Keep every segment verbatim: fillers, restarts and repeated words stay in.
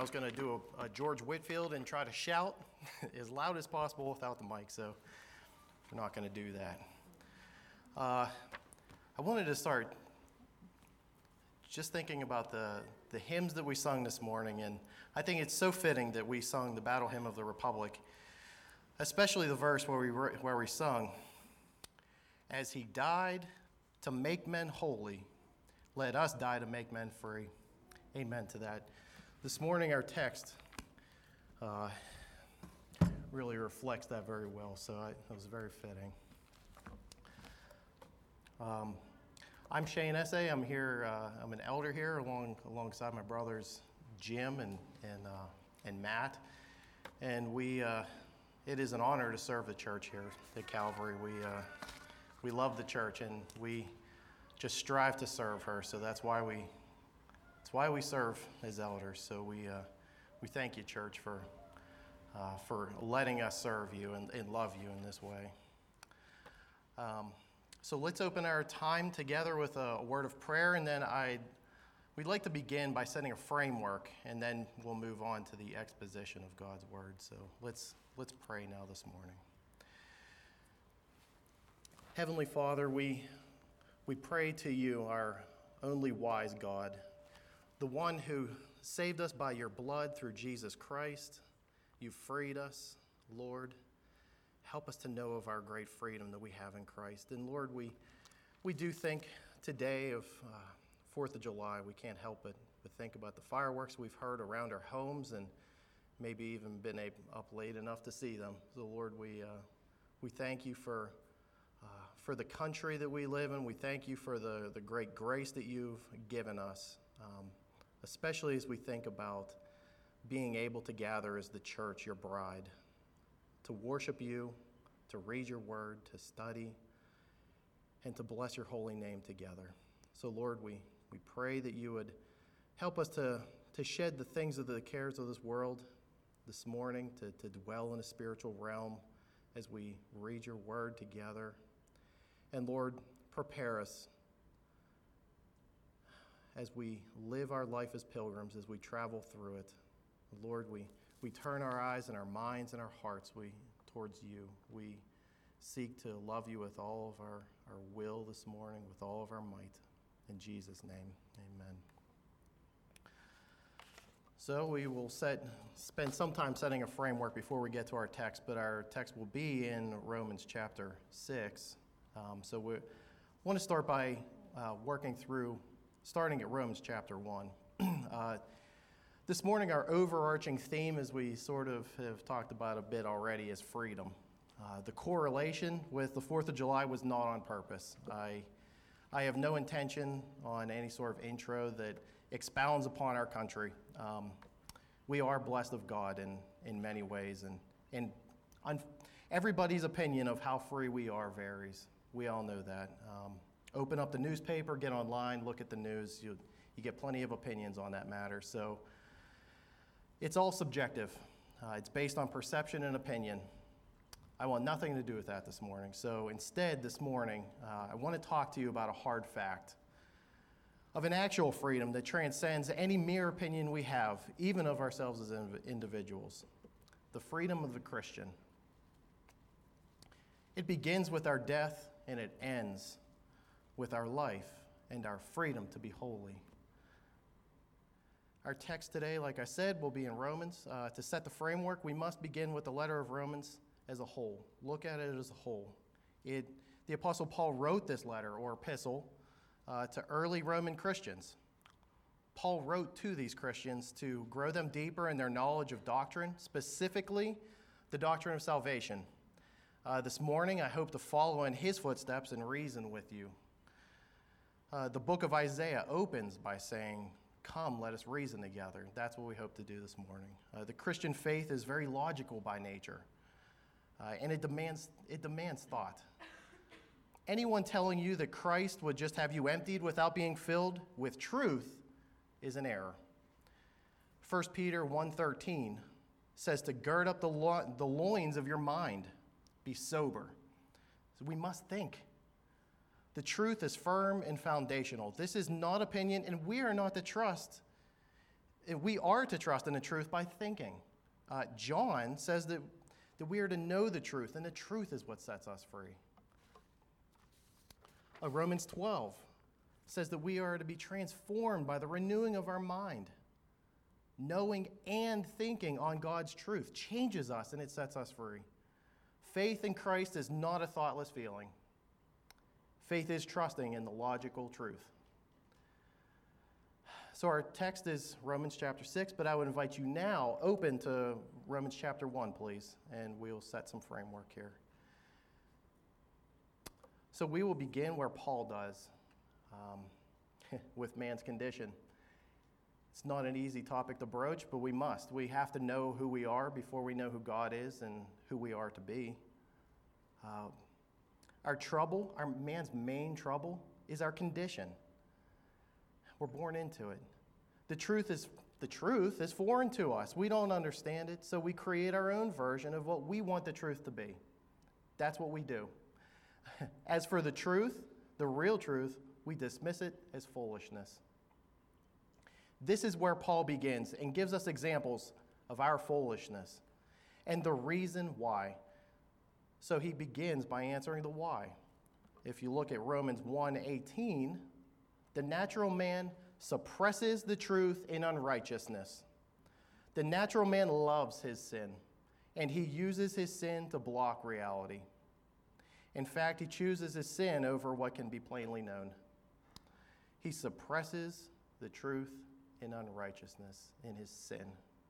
was going to do a, a George Whitfield and try to shout as loud as possible without the mic, so we're not going to do that. Uh, I wanted to start just thinking about the, the hymns that we sung this morning, and I think it's so fitting that we sung the Battle Hymn of the Republic, especially the verse where we, where we sung, "As he died to make men holy, let us die to make men free." Amen to that. This morning, our text uh, really reflects that very well, so I, it was very fitting. Um, I'm Shane Essay. I'm here. Uh, I'm an elder here, along alongside my brothers Jim and and uh, and Matt, and we. Uh, it is an honor to serve the church here at Calvary. We uh, we love the church, and we just strive to serve her. So that's why we. That's why we serve as elders. So we uh, we thank you, church, for uh, for letting us serve you and, and love you in this way. Um, so let's open our time together with a, a word of prayer, and then I we'd like to begin by setting a framework, and then we'll move on to the exposition of God's word. So let's let's pray now this morning. Heavenly Father, we we pray to you, our only wise God, the one who saved us by your blood through Jesus Christ. You freed us, Lord. Help us to know of our great freedom that we have in Christ. And Lord, we we do think today of uh, fourth of July. We can't help but, but think about the fireworks we've heard around our homes and maybe even been up late enough to see them. So Lord, we uh, we thank you for uh, for the country that we live in. We thank you for the, the great grace that you've given us. Um, especially as we think about being able to gather as the church, your bride, to worship you, to read your word, to study, and to bless your holy name together. So, Lord, we, we pray that you would help us to, to shed the things of the cares of this world this morning, to, to dwell in a spiritual realm as we read your word together. And, Lord, prepare us as we live our life as pilgrims, as we travel through it. Lord, we, we turn our eyes and our minds and our hearts we towards you. We seek to love you with all of our, our will this morning, with all of our might. In Jesus' name, amen. So we will set spend some time setting a framework before we get to our text, but our text will be in Romans chapter six. Um, so we want to start by uh, working through starting at Romans chapter one. uh, this morning, our overarching theme, as we sort of have talked about a bit already, is freedom. Uh, the correlation with the fourth of July was not on purpose. I, I have no intention on any sort of intro that expounds upon our country. Um, we are blessed of God in, in many ways, and, and un- everybody's opinion of how free we are varies. We all know that. Um, Open up the newspaper, get online, look at the news. You, you get plenty of opinions on that matter. So it's all subjective. Uh, it's based on perception and opinion. I want nothing to do with that this morning. So instead, this morning, uh, I want to talk to you about a hard fact of an actual freedom that transcends any mere opinion we have, even of ourselves as individuals. The freedom of the Christian. It begins with our death, and it ends with our life and our freedom to be holy. Our text today, like I said, will be in Romans. Uh, to set the framework, we must begin with the letter of Romans as a whole. Look at it as a whole. It, the Apostle Paul wrote this letter or epistle uh, to early Roman Christians. Paul wrote to these Christians to grow them deeper in their knowledge of doctrine, specifically the doctrine of salvation. Uh, this morning, I hope to follow in his footsteps and reason with you. Uh, the book of Isaiah opens by saying, "Come, let us reason together." That's what we hope to do this morning. Uh, the Christian faith is very logical by nature, uh, and it demands it demands thought. Anyone telling you that Christ would just have you emptied without being filled with truth is an error. First Peter one thirteen says to gird up the, lo- the loins of your mind, be sober. So we must think. The truth is firm and foundational. This is not opinion, and we are not to trust we are to trust in the truth by thinking. Uh, John says that, that we are to know the truth, and the truth is what sets us free. Uh, Romans twelve says that we are to be transformed by the renewing of our mind. Knowing and thinking on God's truth changes us, and it sets us free. Faith in Christ is not a thoughtless feeling. Faith is trusting in the logical truth. So our text is Romans chapter six, but I would invite you now open to Romans chapter one, please, and we'll set some framework here. So we will begin where Paul does, um, with man's condition. It's not an easy topic to broach, but we must. We have to know who we are before we know who God is and who we are to be. Uh, our trouble, our man's main trouble, is our condition. We're born into it. The truth is the truth is foreign to us. We don't understand it, so we create our own version of what we want the truth to be. That's what we do. As for the truth, the real truth, we dismiss it as foolishness. This is where Paul begins and gives us examples of our foolishness and the reason why. So he begins by answering the why. If you look at Romans one eighteen, the natural man suppresses the truth in unrighteousness. The natural man loves his sin, and he uses his sin to block reality. In fact, he chooses his sin over what can be plainly known. He suppresses the truth in unrighteousness, in his sin.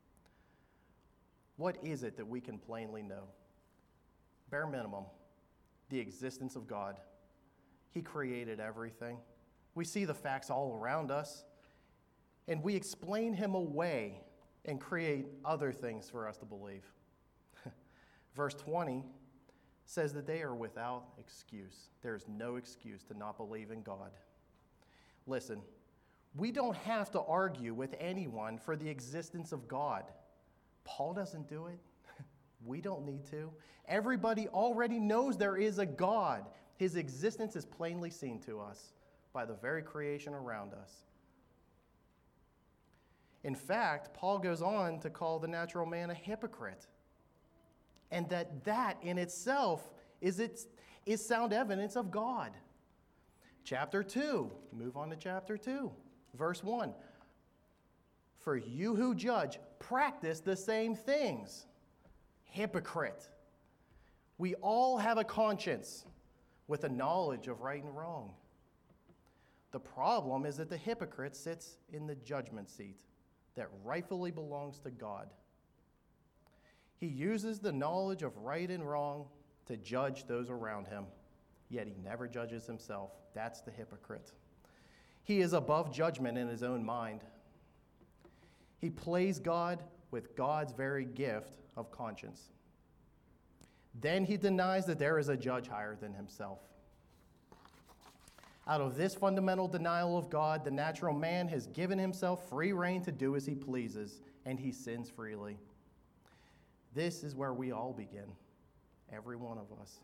What is it that we can plainly know? Bare minimum, the existence of God. He created everything. We see the facts all around us, and we explain him away and create other things for us to believe. Verse twenty says that they are without excuse. There is no excuse to not believe in God. Listen, we don't have to argue with anyone for the existence of God. Paul doesn't do it. We don't need to. Everybody already knows there is a God. His existence is plainly seen to us by the very creation around us. In fact, Paul goes on to call the natural man a hypocrite. And that that in itself is, its, is sound evidence of God. Chapter two, move on to chapter two, verse one. For you who judge, practice the same things. Hypocrite. We all have a conscience with a knowledge of right and wrong. The problem is that the hypocrite sits in the judgment seat that rightfully belongs to God. He uses the knowledge of right and wrong to judge those around him, yet he never judges himself. That's the hypocrite. He is above judgment in his own mind. He plays God with God's very gift of conscience. Then he denies that there is a judge higher than himself. Out of this fundamental denial of God, the natural man has given himself free rein to do as he pleases, and he sins freely. This is where we all begin, every one of us.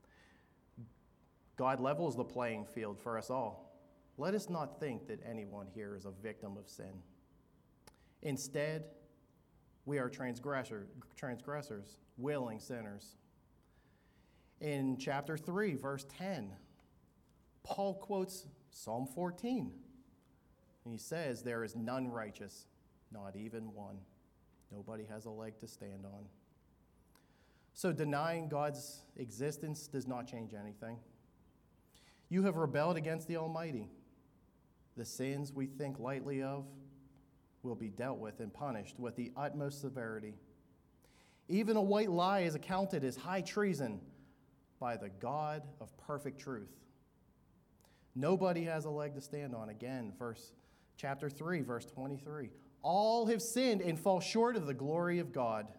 God levels the playing field for us all. Let us not think that anyone here is a victim of sin. Instead, we are transgressor, transgressors, willing sinners. In chapter three, verse ten, Paul quotes Psalm fourteen. And he says, there is none righteous, not even one. Nobody has a leg to stand on. So denying God's existence does not change anything. You have rebelled against the Almighty. The sins we think lightly of will be dealt with and punished with the utmost severity. Even a white lie is accounted as high treason by the God of perfect truth. Nobody has a leg to stand on. Again, verse chapter three, verse twenty-three. All have sinned and fall short of the glory of God.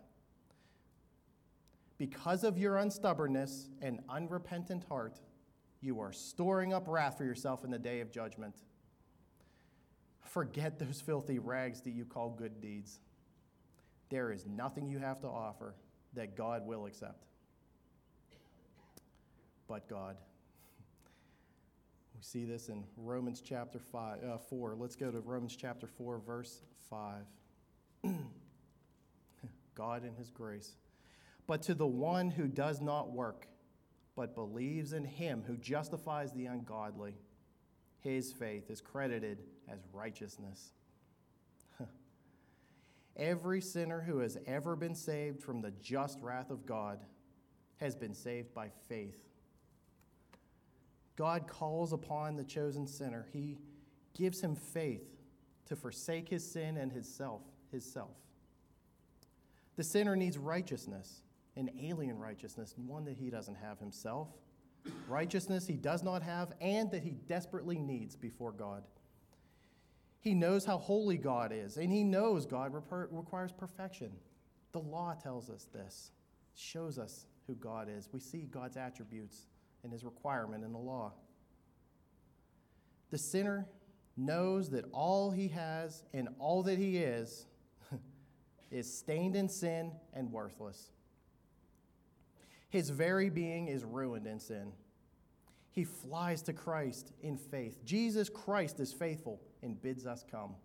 Because of your unstubbornness and unrepentant heart, you are storing up wrath for yourself in the day of judgment. Forget those filthy rags that you call good deeds. There is nothing you have to offer that God will accept. But God. We see this in Romans chapter five, uh, four. Let's go to Romans chapter four, verse five. God in his grace. But to the one who does not work, but believes in him who justifies the ungodly, his faith is credited as righteousness. Every sinner who has ever been saved from the just wrath of God has been saved by faith. God calls upon the chosen sinner. He gives him faith to forsake his sin and his self, his self. The sinner needs righteousness, an alien righteousness, one that he doesn't have himself, righteousness he does not have, and that he desperately needs before God. He knows how holy God is, and he knows God rep- requires perfection. The law tells us this, shows us who God is. We see God's attributes and his requirement in the law. The sinner knows that all he has and all that he is is stained in sin and worthless. His very being is ruined in sin. He flies to Christ in faith. Jesus Christ is faithful and bids us come.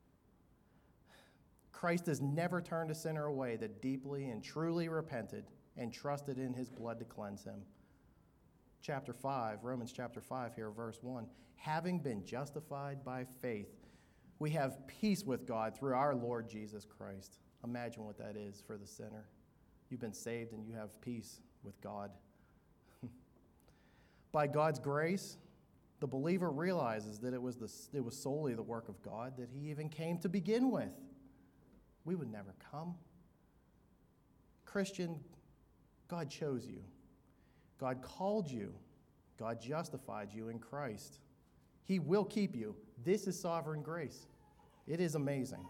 Christ has never turned a sinner away that deeply and truly repented and trusted in his blood to cleanse him. Chapter five, Romans chapter five here, verse one. Having been justified by faith, we have peace with God through our Lord Jesus Christ. Imagine what that is for the sinner. You've been saved and you have peace with God. By God's grace, the believer realizes that it was, the, it was solely the work of God that he even came to begin with. We would never come. Christian, God chose you. God called you. God justified you in Christ. He will keep you. This is sovereign grace. It is amazing.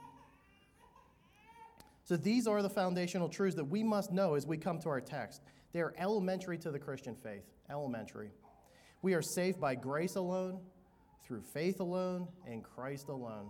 So these are the foundational truths that we must know as we come to our text. They are elementary to the Christian faith. Elementary. We are saved by grace alone, through faith alone, in Christ alone.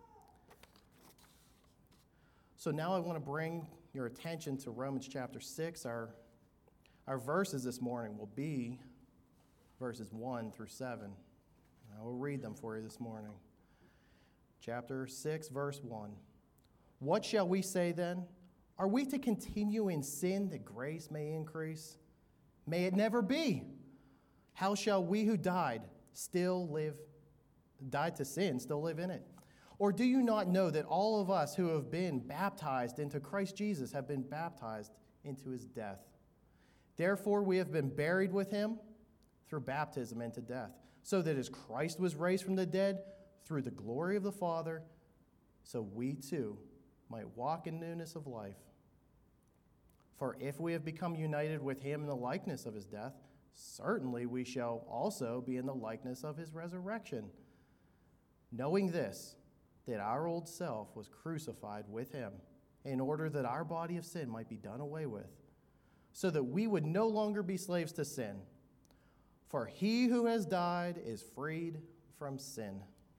So now I want to bring your attention to Romans chapter six. Our, our verses this morning will be verses one through seven. I will read them for you this morning. Chapter six, verse one. What shall we say then? Are we to continue in sin that grace may increase? May it never be. How shall we who died still live, died to sin, still live in it? Or do you not know that all of us who have been baptized into Christ Jesus have been baptized into his death? Therefore we have been buried with him through baptism into death, so that as Christ was raised from the dead through the glory of the Father, so we too might walk in newness of life. For if we have become united with him in the likeness of his death, certainly we shall also be in the likeness of his resurrection. Knowing this, that our old self was crucified with him, in order that our body of sin might be done away with, so that we would no longer be slaves to sin. For he who has died is freed from sin.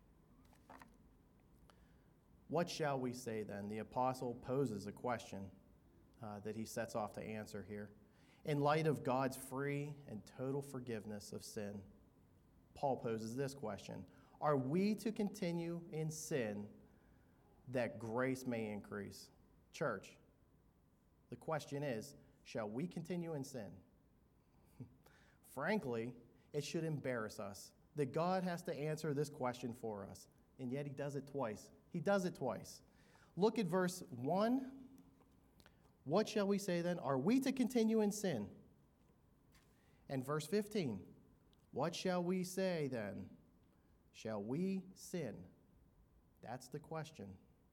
What shall we say then? The apostle poses a question uh, that he sets off to answer here. In light of God's free and total forgiveness of sin, Paul poses this question. Are we to continue in sin that grace may increase? Church, the question is, shall we continue in sin? Frankly, it should embarrass us that God has to answer this question for us, and yet he does it twice. He does it twice. Look at verse one. What shall we say then? Are we to continue in sin? And verse fifteen. What shall we say then? Shall we sin? That's the question.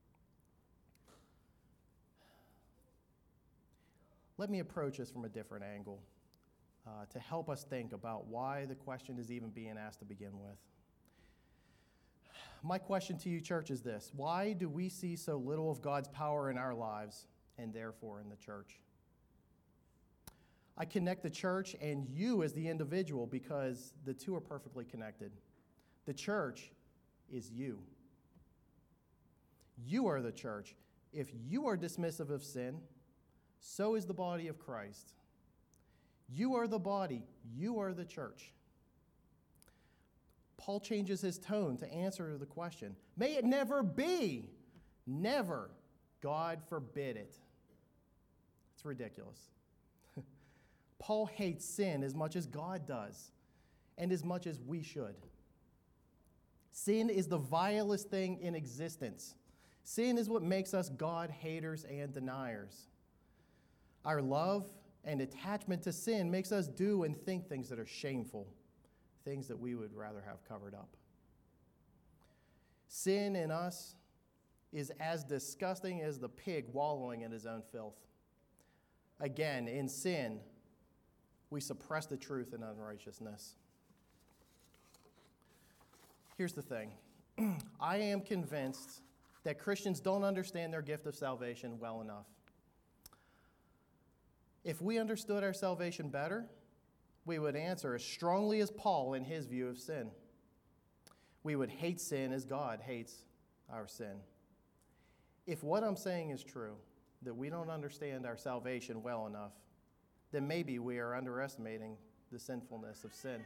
Let me approach this from a different angle uh, to help us think about why the question is even being asked to begin with. My question to you, church, is this. Why do we see so little of God's power in our lives and therefore in the church? I connect the church and you as the individual because the two are perfectly connected. The church is you. You are the church. If you are dismissive of sin, so is the body of Christ. You are the body. You are the church. Paul changes his tone to answer the question. May it never be, never God forbid it. It's ridiculous. Paul hates sin as much as God does, and as much as we should. Sin is the vilest thing in existence. Sin is what makes us God haters and deniers. Our love and attachment to sin makes us do and think things that are shameful, things that we would rather have covered up. Sin in us is as disgusting as the pig wallowing in his own filth. Again, in sin, we suppress the truth in unrighteousness. Here's the thing. I am convinced that Christians don't understand their gift of salvation well enough. If we understood our salvation better, we would answer as strongly as Paul in his view of sin. We would hate sin as God hates our sin. If what I'm saying is true, that we don't understand our salvation well enough, then maybe we are underestimating the sinfulness of sin.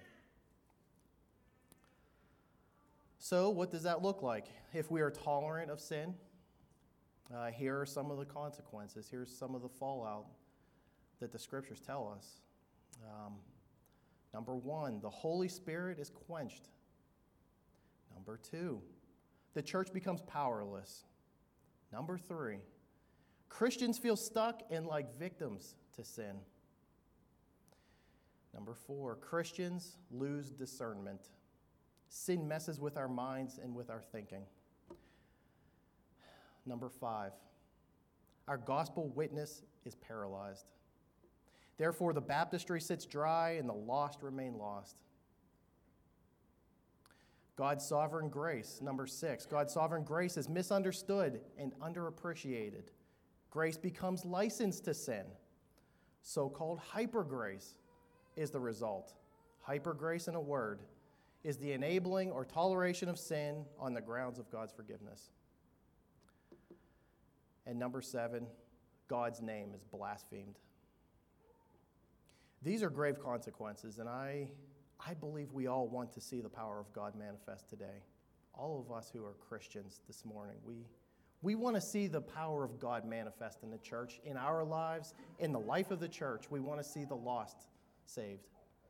So what does that look like? If we are tolerant of sin, uh, here are some of the consequences. Here's some of the fallout that the scriptures tell us. Um, number one, the Holy Spirit is quenched. Number two, the church becomes powerless. Number three, Christians feel stuck and like victims to sin. Number four, Christians lose discernment. Sin messes with our minds and with our thinking. Number five, our gospel witness is paralyzed. Therefore, the baptistry sits dry and the lost remain lost. God's sovereign grace, number six, God's sovereign grace is misunderstood and underappreciated. Grace becomes license to sin. So-called hypergrace is the result. Hypergrace, in a word, is the enabling or toleration of sin on the grounds of God's forgiveness. And number seven, God's name is blasphemed. These are grave consequences, and I, I believe we all want to see the power of God manifest today. All of us who are Christians this morning, we, we want to see the power of God manifest in the church, in our lives, in the life of the church. We want to see the lost saved.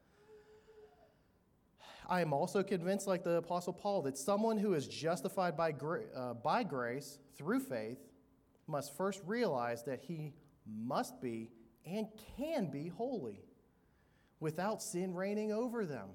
I am also convinced, like the Apostle Paul, that someone who is justified by, gra- uh, by grace through faith must first realize that he must be and can be holy without sin reigning over them.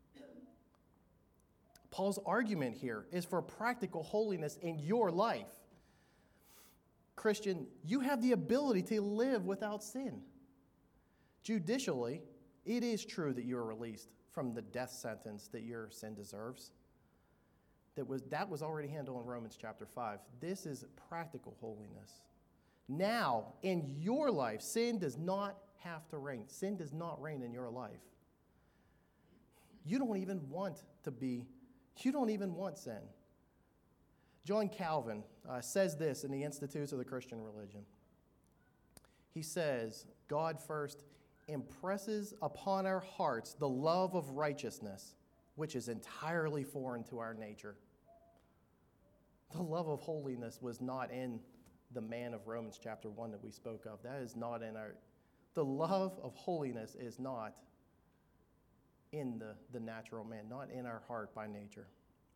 Paul's argument here is for practical holiness in your life. Christian, you have the ability to live without sin. Judicially, it is true that you are released from the death sentence that your sin deserves. That was, that was already handled in Romans chapter five. This is practical holiness. Now, in your life, sin does not have to reign. Sin does not reign in your life. You don't even want to be, you don't even want sin. John Calvin uh, says this in the Institutes of the Christian Religion. He says, God first impresses upon our hearts the love of righteousness, which is entirely foreign to our nature. The love of holiness was not in the man of Romans chapter one that we spoke of. That is not in our, the love of holiness is not in the, the natural man, not in our heart by nature.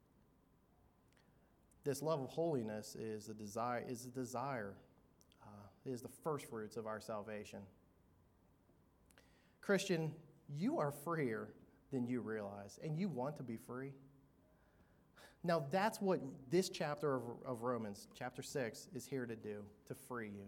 This love of holiness is the desire, is the desire, uh, is the first fruits of our salvation. Christian, you are freer than you realize, and you want to be free. Now, that's what this chapter of, of Romans, chapter six, is here to do, to free you.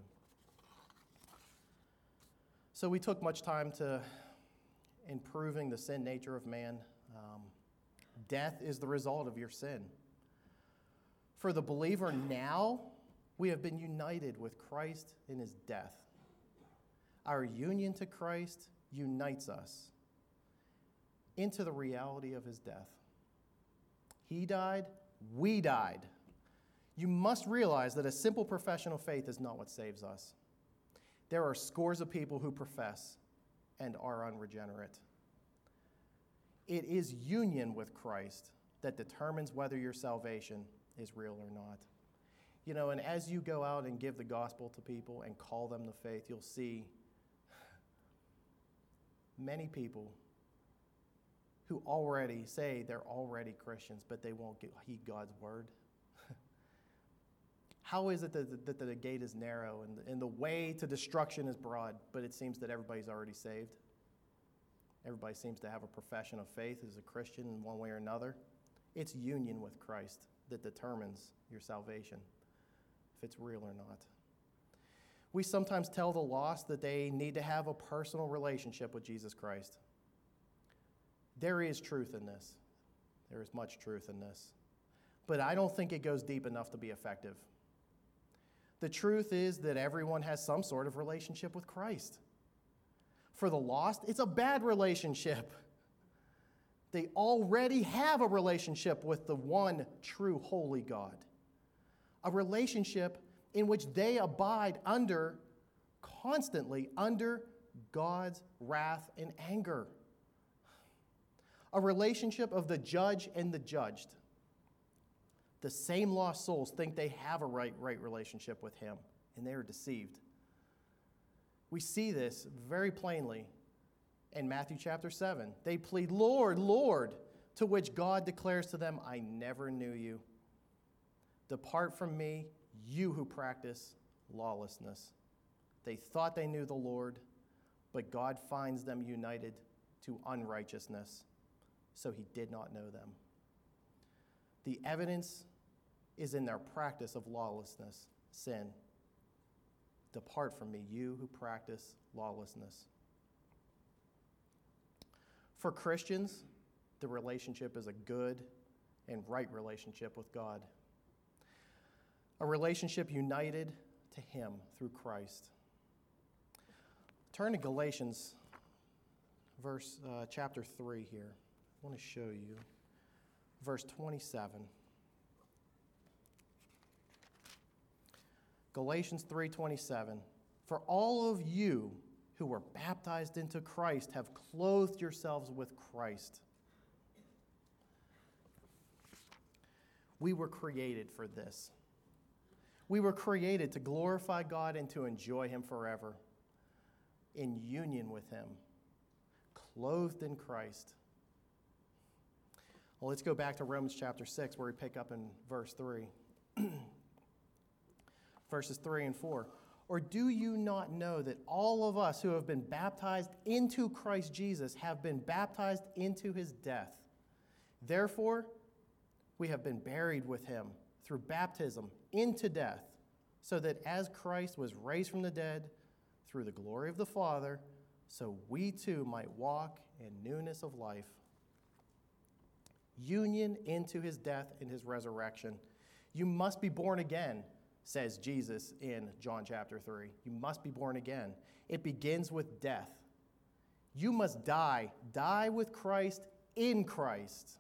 So we took much time to improving the sin nature of man. Um, death is the result of your sin. For the believer now, we have been united with Christ in his death. Our union to Christ unites us into the reality of his death. He died, we died. You must realize that a simple profession of faith is not what saves us. There are scores of people who profess and are unregenerate. It is union with Christ that determines whether your salvation is real or not. You know, and as you go out and give the gospel to people and call them to faith, you'll see many people who already say they're already Christians, but they won't heed God's word. How is it that the, that the gate is narrow and the, and the way to destruction is broad, but it seems that everybody's already saved? Everybody seems to have a profession of faith as a Christian in one way or another. It's union with Christ that determines your salvation, if it's real or not. We sometimes tell the lost that they need to have a personal relationship with Jesus Christ. There is truth in this. There is much truth in this. But I don't think it goes deep enough to be effective. The truth is that everyone has some sort of relationship with Christ. For the lost, it's a bad relationship. They already have a relationship with the one true holy God. A relationship in which they abide under, constantly under God's wrath and anger. A relationship of the judge and the judged. The same lost souls think they have a right, right relationship with him, and they are deceived. We see this very plainly in Matthew chapter seven. They plead, Lord, Lord, to which God declares to them, I never knew you. Depart from me, you who practice lawlessness. They thought they knew the Lord, but God finds them united to unrighteousness, so he did not know them. The evidence is in their practice of lawlessness, sin. Depart from me, you who practice lawlessness. For Christians, the relationship is a good and right relationship with God. A relationship united to him through Christ. Turn to Galatians, verse uh, chapter three here. I want to show you verse twenty-seven. Galatians three twenty-seven. For all of you who were baptized into Christ have clothed yourselves with Christ. We were created for this. We were created to glorify God and to enjoy him forever, in union with him, clothed in Christ. Well, let's go back to Romans chapter six, where we pick up in verse three. Verses three and four. Or do you not know that all of us who have been baptized into Christ Jesus have been baptized into his death? Therefore, we have been buried with him through baptism into death, so that as Christ was raised from the dead through the glory of the Father, so we too might walk in newness of life. Union into his death and his resurrection. You must be born again, says Jesus in John chapter three. You must be born again. It begins with death. You must die. Die with Christ in Christ.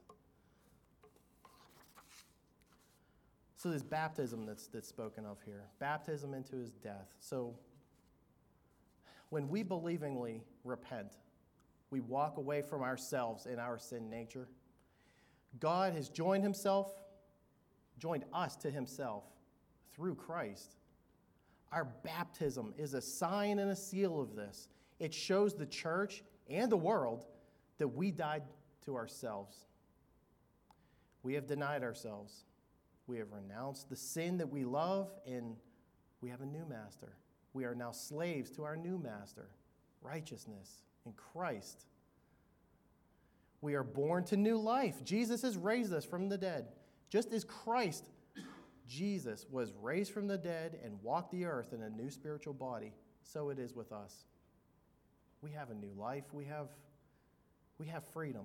So there's baptism that's, that's spoken of here. Baptism into his death. So when we believingly repent, we walk away from ourselves and our sin nature. God has joined himself, joined us to himself through Christ. Our baptism is a sign and a seal of this. It shows the church and the world that we died to ourselves. We have denied ourselves. We have renounced the sin that we love, and we have a new master. We are now slaves to our new master, righteousness in Christ. We are born to new life. Jesus has raised us from the dead. Just as Christ, Jesus, was raised from the dead and walked the earth in a new spiritual body, so it is with us. We have a new life. We have, we have freedom.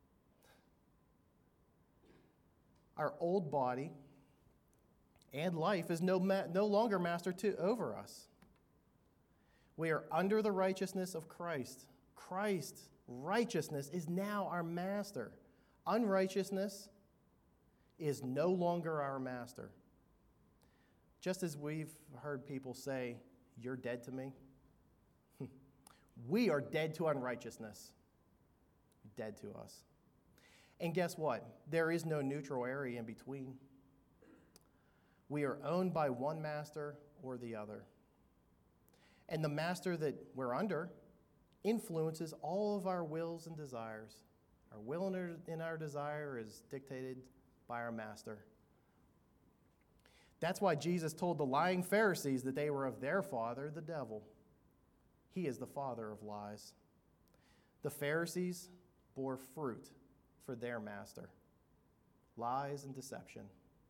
Our old body and life is no, ma- no longer master to, over us. We are under the righteousness of Christ. Christ's righteousness is now our master. Unrighteousness is no longer our master. Just as we've heard people say, you're dead to me. We are dead to unrighteousness. Dead to us. And guess what? There is no neutral area in between. We are owned by one master or the other. And the master that we're under influences all of our wills and desires. Our will and our desire is dictated by our master. That's why Jesus told the lying Pharisees that they were of their father, the devil. He is the father of lies. The Pharisees bore fruit for their master, lies and deception.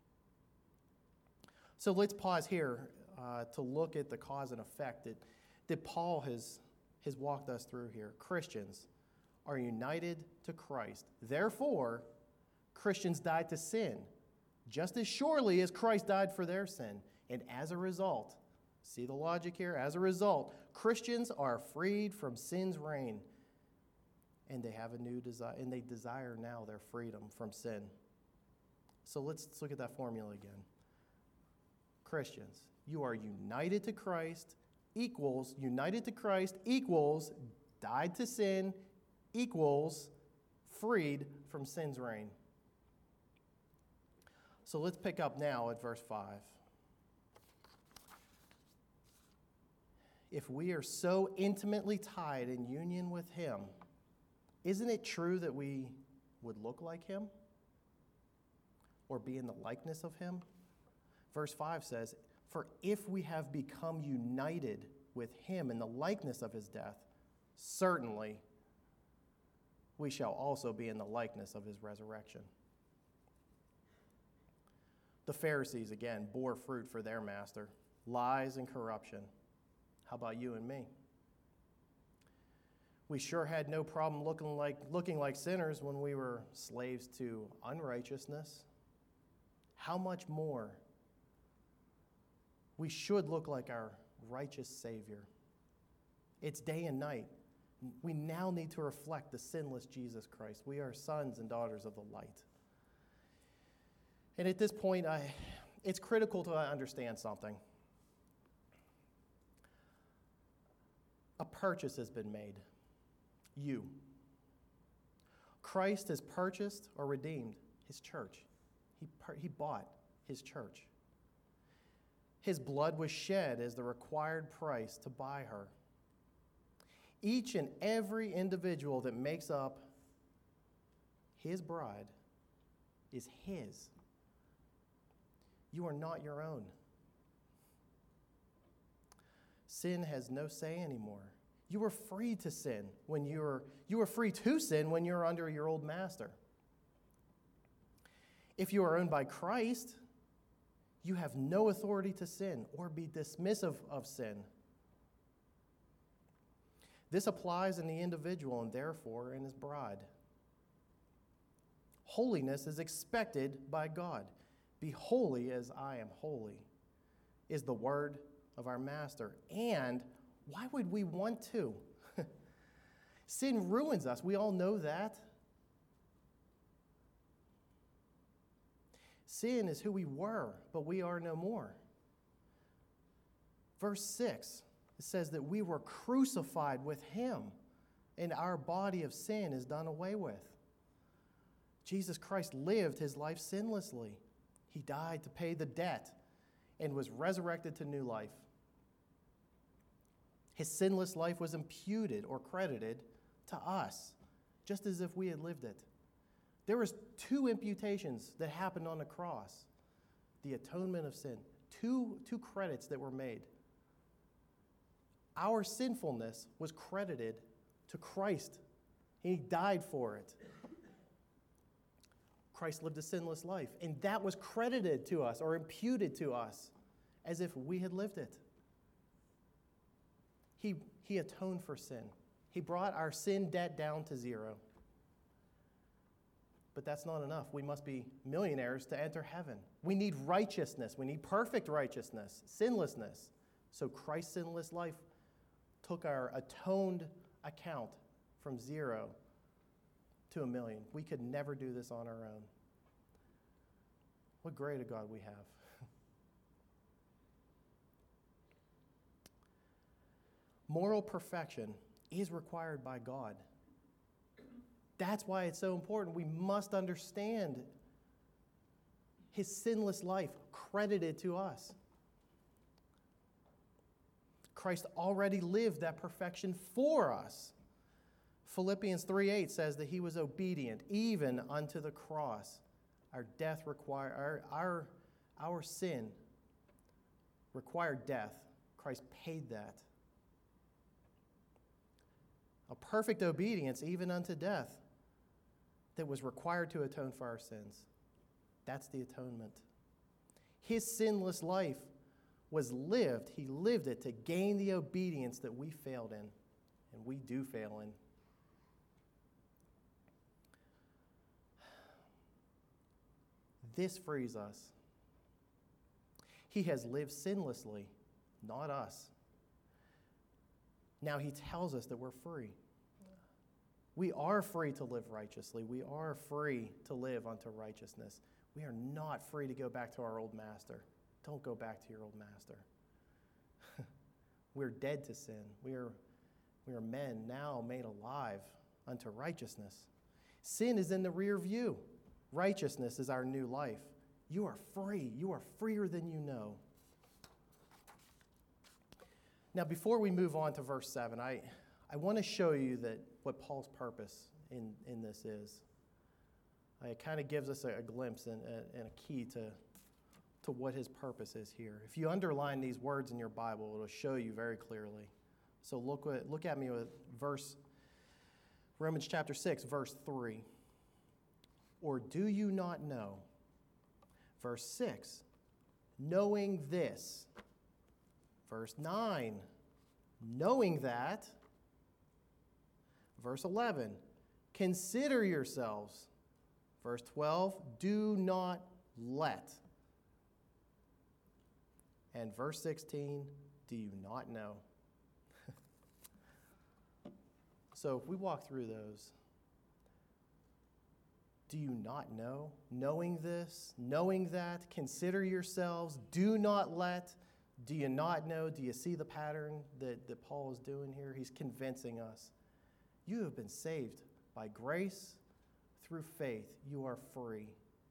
So let's pause here uh, to look at the cause and effect that, that Paul has, has walked us through here. Christians are united to Christ. Therefore, Christians died to sin, just as surely as Christ died for their sin. And as a result, see the logic here? As a result, Christians are freed from sin's reign, and they have a new desire, and they desire now their freedom from sin. So let's, let's look at that formula again. Christians, you are united to Christ equals, united to Christ equals, died to sin equals, freed from sin's reign. So let's pick up now at verse five. If we are so intimately tied in union with him, isn't it true that we would look like him or be in the likeness of him? Verse five says, for if we have become united with him in the likeness of his death, certainly we shall also be in the likeness of his resurrection. The Pharisees, again, bore fruit for their master, lies and corruption. How about you and me? We sure had no problem looking like, looking like sinners when we were slaves to unrighteousness. How much more we should look like our righteous Savior. It's day and night. We now need to reflect the sinless Jesus Christ. We are sons and daughters of the light. And at this point, I, it's critical to understand something. A purchase has been made. You. Christ has purchased or redeemed his church. He, he bought his church. His blood was shed as the required price to buy her. Each and every individual that makes up his bride is his. You are not your own. Sin has no say anymore. You were free to sin when you were you were free to sin when you were under your old master. If you are owned by Christ, you have no authority to sin or be dismissive of sin. This applies in the individual and therefore in his bride. Holiness is expected by God. Be holy as I am holy is the word of our master. And why would we want to? Sin ruins us. We all know that. Sin is who we were, but we are no more. Verse six, it says that we were crucified with him, and our body of sin is done away with. Jesus Christ lived his life sinlessly. He died to pay the debt and was resurrected to new life. His sinless life was imputed or credited to us, just as if we had lived it. There was two imputations that happened on the cross. The atonement of sin. Two, two credits that were made. Our sinfulness was credited to Christ. He died for it. Christ lived a sinless life, and that was credited to us or imputed to us as if we had lived it. He, he atoned for sin. He brought our sin debt down to zero. But that's not enough. We must be millionaires to enter heaven. We need righteousness. We need perfect righteousness, sinlessness. So Christ's sinless life took our atoned account from zero to a million. We could never do this on our own. What great a God we have. Moral perfection is required by God. That's why it's so important. We must understand his sinless life credited to us. Christ already lived that perfection for us. Philippians three eight says that he was obedient even unto the cross. Our death required, our, our, our sin required death. Christ paid that. A perfect obedience even unto death that was required to atone for our sins. That's the atonement. His sinless life was lived. He lived it to gain the obedience that we failed in, and we do fail in. This frees us. He has lived sinlessly, not us. Now he tells us that we're free. We are free to live righteously. We are free to live unto righteousness. We are not free to go back to our old master. Don't go back to your old master. We're dead to sin. We are, we are men now made alive unto righteousness. Sin is in the rear view. Righteousness is our new life. You are free. You are freer than you know. Now, before we move on to verse seven, I, I want to show you that what Paul's purpose in, in this is. Uh, it kind of gives us a, a glimpse and a, and a key to, to what his purpose is here. If you underline these words in your Bible, it'll show you very clearly. So look, at, look at me with verse, Romans chapter six, verse three. Or do you not know? Verse six, knowing this. Verse nine, knowing that. Verse eleven, consider yourselves. Verse twelve, do not let. And verse sixteen, do you not know? So if we walk through those, do you not know? Knowing this, knowing that, consider yourselves, do not let. Do you not know? Do you see the pattern that, that Paul is doing here? He's convincing us. You have been saved by grace through faith. You are free.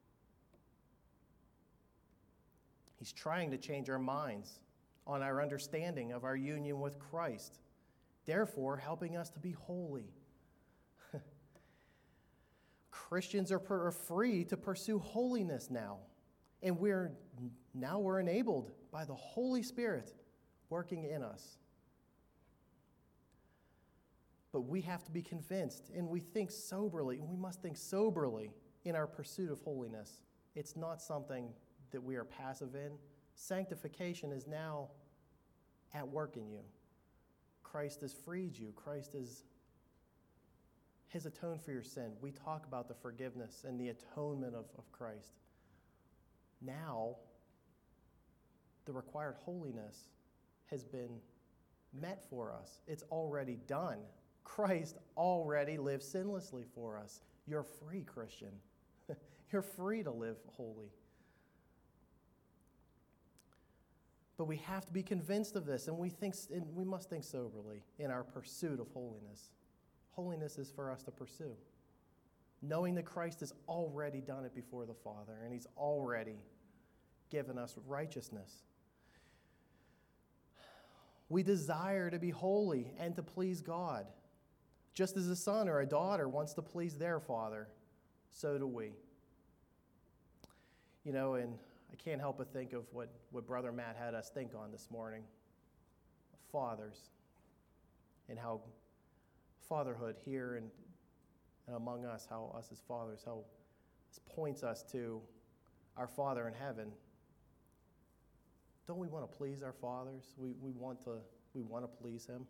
He's trying to change our minds on our understanding of our union with Christ, therefore helping us to be holy. Christians are, per, are free to pursue holiness now, and we're now we're enabled by the Holy Spirit working in us. But we have to be convinced, and we think soberly, and we must think soberly in our pursuit of holiness. It's not something that we are passive in. Sanctification is now at work in you. Christ has freed you. Christ has, has atoned for your sin. We talk about the forgiveness and the atonement of, of Christ. Now, the required holiness has been met for us. It's already done. Christ already lived sinlessly for us. You're free, Christian. You're free to live holy. But we have to be convinced of this, and we think and we must think soberly in our pursuit of holiness. Holiness is for us to pursue, knowing that Christ has already done it before the Father, and he's already given us righteousness. We desire to be holy and to please God. Just as a son or a daughter wants to please their father, so do we. You know, and I can't help but think of what, what Brother Matt had us think on this morning. Fathers, and how fatherhood here and, and among us, how us as fathers, how this points us to our Father in heaven. Don't we want to please our fathers? We, we, want to, we want to please him.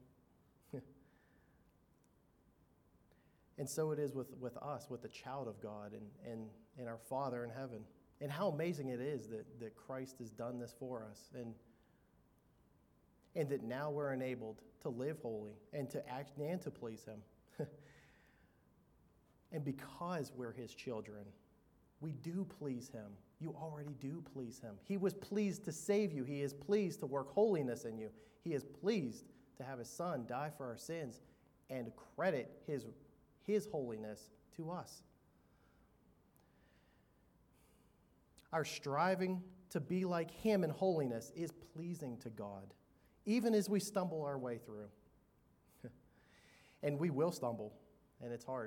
And so it is with, with us, with the child of God and, and, and our Father in heaven. And how amazing it is that, that Christ has done this for us. And, and that now we're enabled to live holy and to act and to please him. And because we're his children, we do please him. You already do please him. He was pleased to save you. He is pleased to work holiness in you. He is pleased to have his son die for our sins and credit his, his holiness to us. Our striving to be like him in holiness is pleasing to God, even as we stumble our way through. And we will stumble, and it's hard.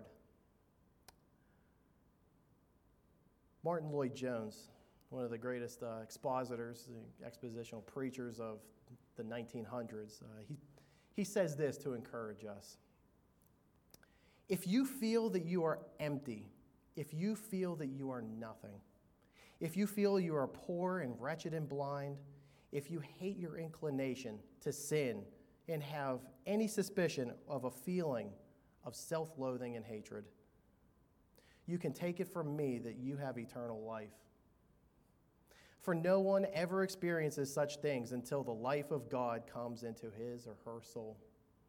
Martin Lloyd-Jones, one of the greatest uh, expositors, expositional preachers of the nineteen hundreds, uh, he, he says this to encourage us. If you feel that you are empty, if you feel that you are nothing, if you feel you are poor and wretched and blind, if you hate your inclination to sin and have any suspicion of a feeling of self-loathing and hatred, you can take it from me that you have eternal life. For no one ever experiences such things until the life of God comes into his or her soul.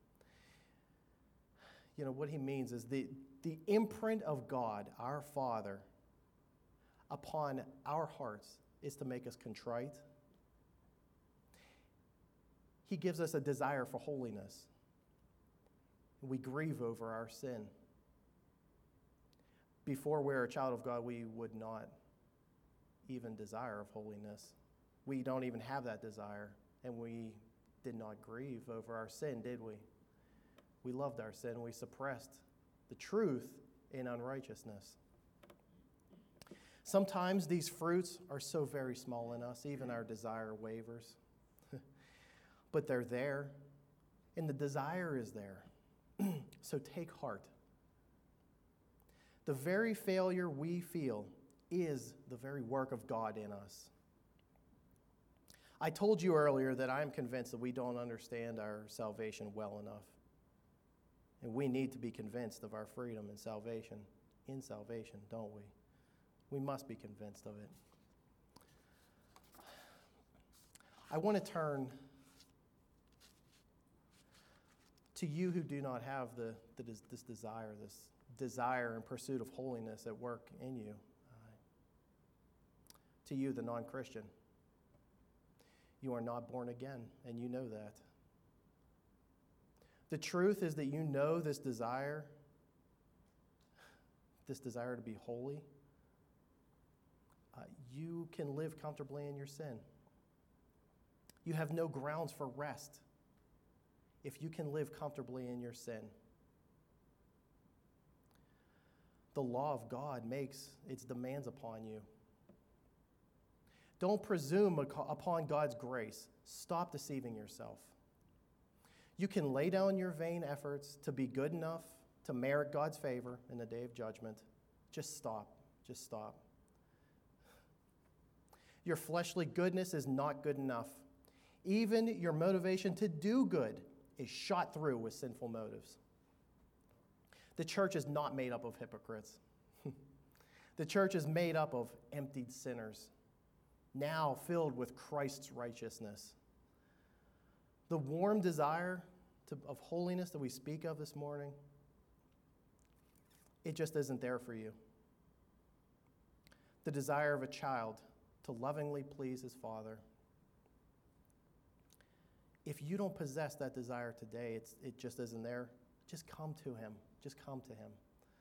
You know, what he means is the, the imprint of God, our Father, upon our hearts is to make us contrite. He gives us a desire for holiness. We grieve over our sin. Before we're a child of God, we would not even desire of holiness. We don't even have that desire, and we did not grieve over our sin, did we? We loved our sin. We suppressed the truth in unrighteousness. Sometimes these fruits are so very small in us, even our desire wavers. But they're there, and the desire is there. So take heart. The very failure we feel is the very work of God in us. I told you earlier that I'm convinced that we don't understand our salvation well enough. And we need to be convinced of our freedom and salvation, in salvation, don't we? We must be convinced of it. I want to turn to you who do not have the, the this desire, this desire and pursuit of holiness at work in you. Uh, to you, the non-Christian. You are not born again, and you know that. The truth is that you know this desire, this desire to be holy. Uh, you can live comfortably in your sin. You have no grounds for rest if you can live comfortably in your sin. The law of God makes its demands upon you. Don't presume upon God's grace. Stop deceiving yourself. You can lay down your vain efforts to be good enough to merit God's favor in the day of judgment. Just stop. Just stop. Your fleshly goodness is not good enough. Even your motivation to do good is shot through with sinful motives. The church is not made up of hypocrites. The church is made up of emptied sinners, now filled with Christ's righteousness. The warm desire to, of holiness that we speak of this morning, it just isn't there for you. The desire of a child to lovingly please his father. If you don't possess that desire today, it's, it just isn't there. Just come to him. Just come to him.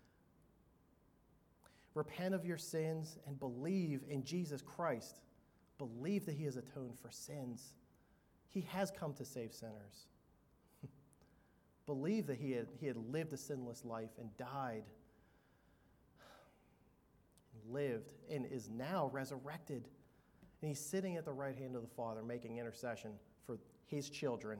Repent of your sins and believe in Jesus Christ. Believe that he has atoned for sins. He has come to save sinners. Believe that he had, he had lived a sinless life and died, and lived, and is now resurrected. And he's sitting at the right hand of the Father, making intercession for his children.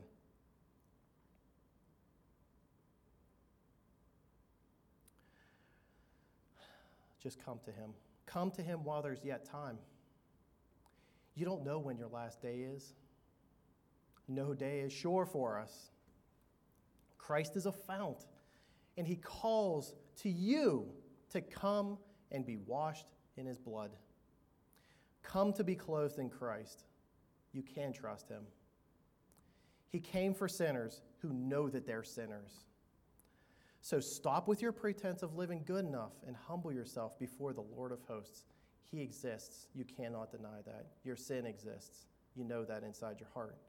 Just come to him. Come to him while there's yet time. You don't know when your last day is. No day is sure for us. Christ is a fount, and he calls to you to come and be washed in his blood. Come to be clothed in Christ. You can trust him. He came for sinners who know that they're sinners. So stop with your pretense of living good enough and humble yourself before the Lord of hosts. He exists. You cannot deny that. Your sin exists. You know that inside your heart.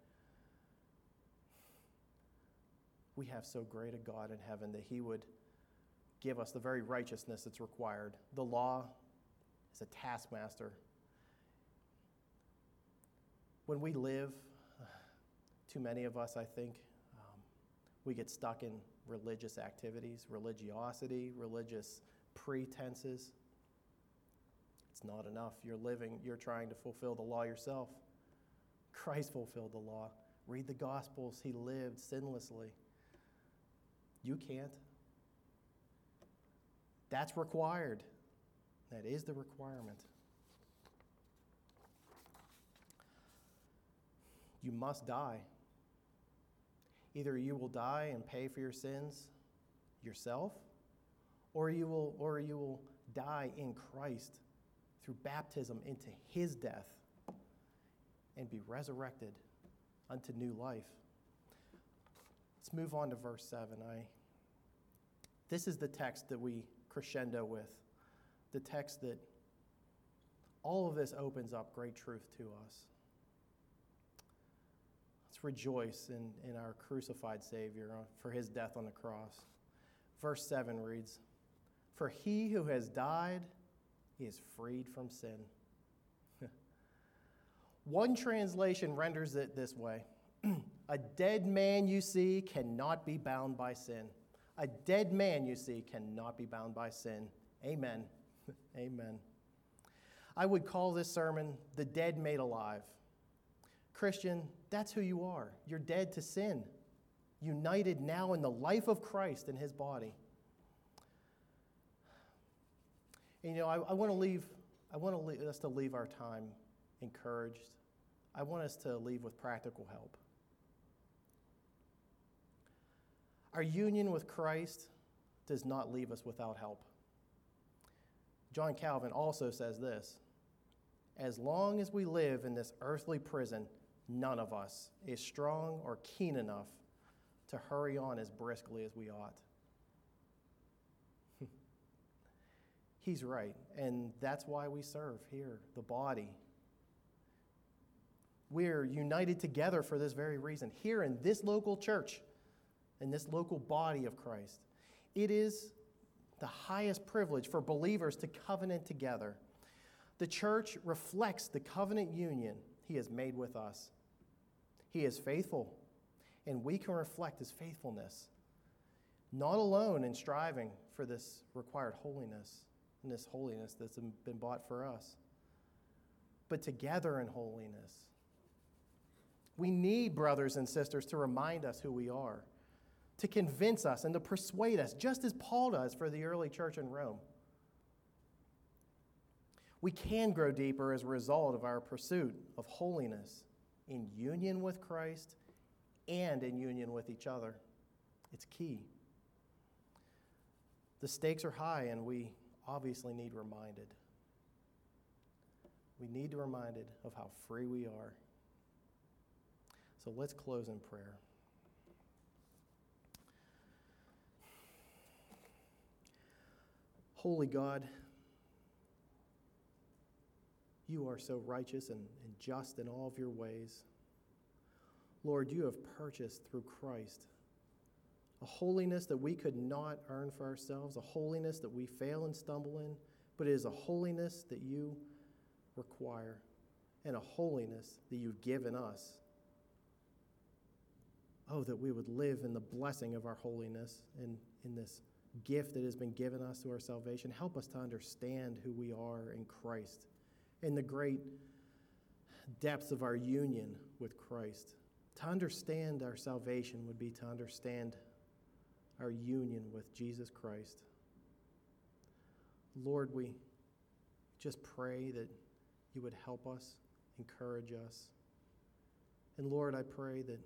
We have so great a God in heaven that he would give us the very righteousness that's required. The law is a taskmaster, When we live, too many of us, I think, um, we get stuck in religious activities, religiosity, religious pretenses. It's not enough. You're living, you're trying to fulfill the law yourself. Christ fulfilled the law. Read the Gospels. He lived sinlessly. You can't. That's required. That is the requirement. You must die. Either you will die and pay for your sins yourself, or you will, or you will die in Christ through baptism into his death and be resurrected unto new life. Let's move on to verse seven. I, this is the text that we crescendo with, the text that all of this opens up great truth to us. Let's rejoice in, in our crucified Savior for his death on the cross. Verse seven reads, "For he who has died is freed from sin." One translation renders it this way: "A dead man you see cannot be bound by sin." A dead man you see cannot be bound by sin. Amen. Amen. I would call this sermon "The Dead Made Alive." Christian, that's who you are. You're dead to sin, united now in the life of Christ in his body. And, you know, I, I want to leave. I want to leave, us to leave our time encouraged. I want us to leave with practical help. Our union with Christ does not leave us without help. John Calvin also says this: "As long as we live in this earthly prison, none of us is strong or keen enough to hurry on as briskly as we ought." He's right, and that's why we serve here, the body. We're united together for this very reason. Here in this local church, in this local body of Christ, it is the highest privilege for believers to covenant together. The church reflects the covenant union he has made with us. He is faithful, and we can reflect his faithfulness, not alone in striving for this required holiness, and this holiness that's been bought for us, but together in holiness. We need brothers and sisters to remind us who we are, to convince us and to persuade us, just as Paul does for the early church in Rome. We can grow deeper as a result of our pursuit of holiness in union with Christ and in union with each other. It's key. The stakes are high, and we obviously need reminded. We need to be reminded of how free we are. So let's close in prayer. Holy God, you are so righteous and, and just in all of your ways. Lord, you have purchased through Christ a holiness that we could not earn for ourselves, a holiness that we fail and stumble in, but it is a holiness that you require and a holiness that you've given us. Oh, that we would live in the blessing of our holiness and in this gift that has been given us through our salvation. Help us to understand who we are in Christ and the great depths of our union with Christ. To understand our salvation would be to understand our union with Jesus Christ. Lord, we just pray that you would help us, encourage us. And Lord, I pray that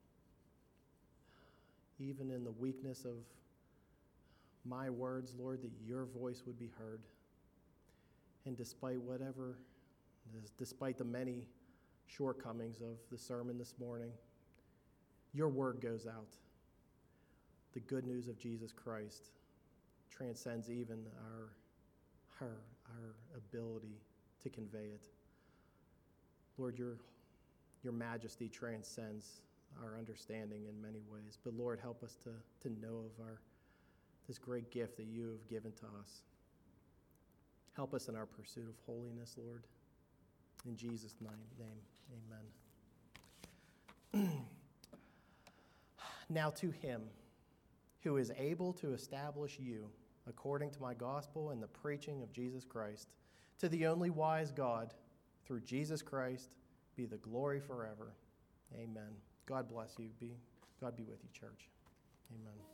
even in the weakness of my words, Lord, that your voice would be heard. And despite whatever, despite the many shortcomings of the sermon this morning, your word goes out. The good news of Jesus Christ transcends even our, our, our ability to convey it. Lord, your, your majesty transcends our understanding in many ways. But Lord, help us to, to know of our this great gift that you have given to us. Help us in our pursuit of holiness, Lord. In Jesus' name, amen. Now to him who is able to establish you according to my gospel and the preaching of Jesus Christ, to the only wise God, through Jesus Christ, be the glory forever. Amen. God bless you. Be, God be with you, church. Amen.